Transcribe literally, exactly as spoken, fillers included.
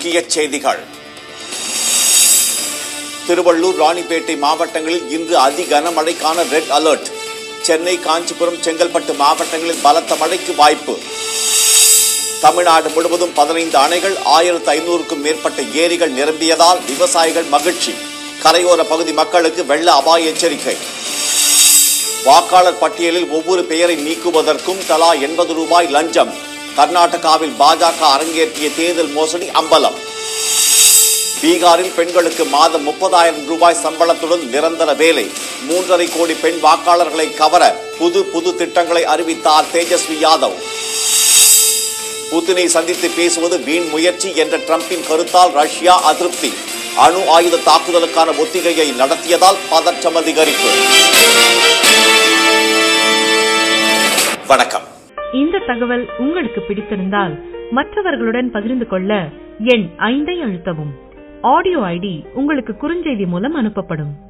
முக்கிய செய்திகள். திருவள்ளூர், ராணிப்பேட்டை மாவட்டங்களில் இன்று அதி கனமழைக்கான ரெட் அலர்ட். சென்னை, காஞ்சிபுரம், செங்கல்பட்டு மாவட்டங்களில் பலத்த மழைக்கு வாய்ப்பு. தமிழ்நாடு முழுவதும் பதினைந்து அணைகள், ஆயிரத்து ஐநூறுக்கும் மேற்பட்ட ஏரிகள் நிரம்பியதால் விவசாயிகள் மகிழ்ச்சி. கரையோர பகுதி மக்களுக்கு வெள்ள அபாய எச்சரிக்கை. வாக்காளர் பட்டியலில் ஒவ்வொரு பெயரை நீக்குவதற்கும் தலா எண்பது ரூபாய் லஞ்சம். கர்நாடகாவில் பாஜக அரங்கேற்றிய தேர்தல் மோசடி அம்பலம். பீகாரில் பெண்களுக்கு மாதம் முப்பதாயிரம் ரூபாய் சம்பளத்துடன் நிரந்தர வேலை. மூன்றரை கோடி பெண் வாக்காளர்களை கவர புது புது திட்டங்களை அறிவித்தார் தேஜஸ்வி யாதவ். புதினை சந்தித்து பேசுவது வீண் முயற்சி என்ற டிரம்பின் கருத்தால் ரஷ்யா அதிருப்தி. அணு ஆயுத தாக்குதலுக்கான ஒத்திகையை நடத்தியதால் பதற்றம் அதிகரிப்பு. வணக்கம். இந்த தகவல் உங்களுக்கு பிடித்திருந்தால் மற்றவர்களுடன் பகிர்ந்து கொள்ள எண் ஐந்தை அழுத்தவும். ஆடியோ ஐடி உங்களுக்கு குறுஞ்செய்தி மூலம் அனுப்பப்படும்.